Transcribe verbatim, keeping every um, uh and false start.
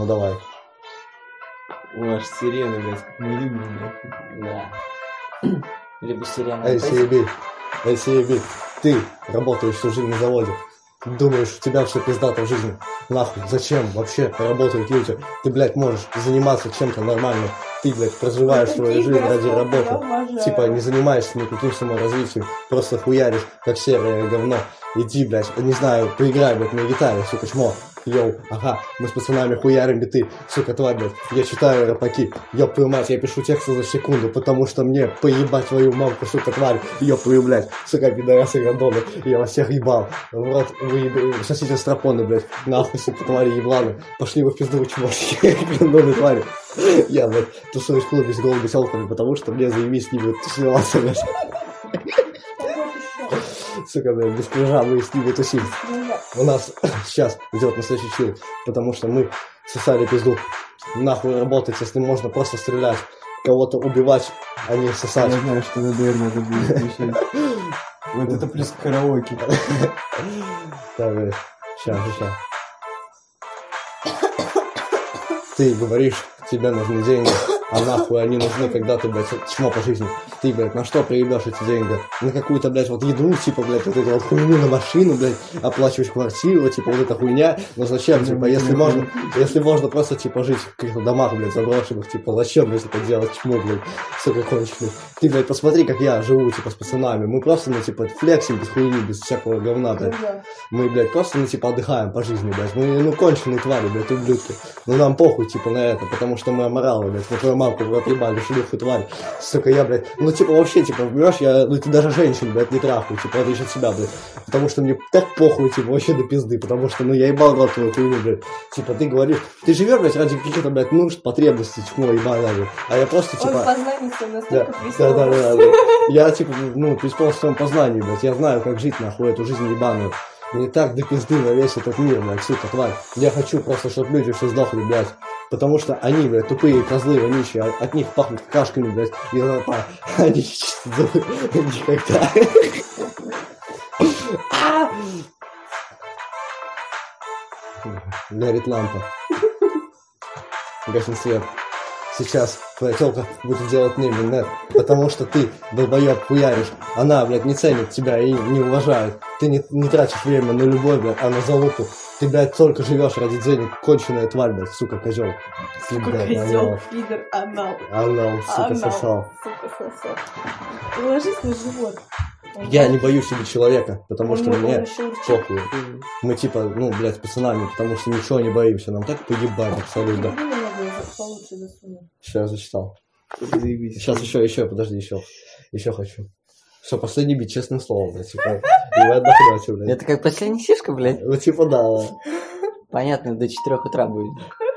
Ну давай. Аж сирена, блядь, как мы любим, блядь. Да. Либо сирена. Эй, си би, эй, си би, ты работаешь всю жизнь на заводе. Думаешь, у тебя все пиздато в жизни. Нахуй, зачем вообще работают люди? Ты, блядь, можешь заниматься чем-то нормальным. Ты, блядь, проживаешь свою жизнь ради работы. Типа, не занимаешься никаким саморазвитием. Просто хуяришь, как серое говно. Иди, блядь, не знаю, поиграй, блядь, на гитаре, сука, чмо. Йоу, ага, мы с пацанами хуярим биты, сука, тварь, блядь, я читаю рэпаки, ёб твою мать, я пишу тексты за секунду, потому что мне поебать твою мамку, сука, тварь, ёб твою, блядь, сука, пидорасы гандоны, я вас всех ебал, в рот, вы еб... сосите стропоны, блядь, нахуй, сука, твари ебланы, пошли вы в пизду, чмошки, гандоны, твари, я, блядь, тусуюсь в клубе с голыми тёлками, потому что мне заебись с ними тусоваться, блядь. Сука, блядь, без крыжа мы с ними тусим. У нас сейчас идет настоящий чил, потому что мы сосали пизду. Нахуй работать, если можно просто стрелять, кого-то убивать, а не сосать. Я знаю, что наверное это будет отвечать. Вот это плюс караоке. Да, блядь, сейчас, сейчас. Ты говоришь, тебе нужны деньги, а нахуй они нужны, когда ты, блядь, чмо по жизни. Ты, блядь, на что проебешь эти деньги? На какую-то, блядь, вот еду, типа, блядь, вот эту вот хуйню на машину, блядь, оплачиваешь квартиру, типа, вот эта хуйня. Но зачем, типа, если можно, если можно просто, типа, жить в каких-то домах, блядь, заброшенных, типа, зачем, если это делать, чмо, блядь, сука, конченый. Ты, блядь, посмотри, как я живу, типа, с пацанами. Мы просто, ну, типа, флексим без хуйни, без всякого говна, блядь. Мы, блядь, просто, ну, типа, отдыхаем по жизни, блядь. Мы, ну, конченые твари, блядь, ублюдки. Но нам похуй, типа, на это, потому что мы аморалы, блядь. Мы твою мамку в рот ебали, шлюху, тварь. Сука, я, блядь, ну, типа, вообще, типа, понимаешь, я, ну, ты даже женщин, блядь, не трахаю, типа, это еще от себя, блядь. Потому что мне так похуй, типа, вообще до пизды, потому что, ну, я ебал рот твою хуйню, блядь. Типа, ты говоришь, ты живешь, блядь, ради каких-то, блядь, нужд, потребностей, чмо, ебаная, блядь. А я просто, типа... Он познание своё настолько да, да, да, да, да. Я, типа, ну, преисполнен в своем познании, блядь. Я знаю, как жить, нахуй, эту жизнь ебаную. Мне так до пизды на весь этот мир, блядь, сука, тварь. Я хочу просто, чтобы люди все сдохли, блядь. Потому что они, блядь, тупые козлы, вонючие, от, от них пахнут какашками, блядь, и рта. Они чисто никогда. Горит лампа. Гаснет свет. Сейчас твоя тёлка будет делать мне минет, потому что ты, долбоёб, хуяришь. Она, блядь, не ценит тебя и не уважает. Ты не, не тратишь время на любовь, блядь, а на залупу. Ты, блядь, только живешь ради денег, конченая тварь, блядь, сука, козёл. Сука, козёл, пидор, анал. Анал, сука, Анал, сосал. сука, сосал. Ты ложись на живот. Я не боюсь себе человека, потому Он что не- мне он ещё урчит. похуй. Мы типа, ну, блядь, с пацанами, потому что ничего не боимся. Нам так поебать абсолютно. Люби меня, блядь, получше засуну. Сейчас зачитал. Заебись. Сейчас еще, еще, подожди, еще. Еще хочу. Все, последний бит, честным словом, блядь, типа. И вы отдохнете, блядь. Это как последняя фишка, блядь. Ну, типа, да. Понятно, до четырех утра будет.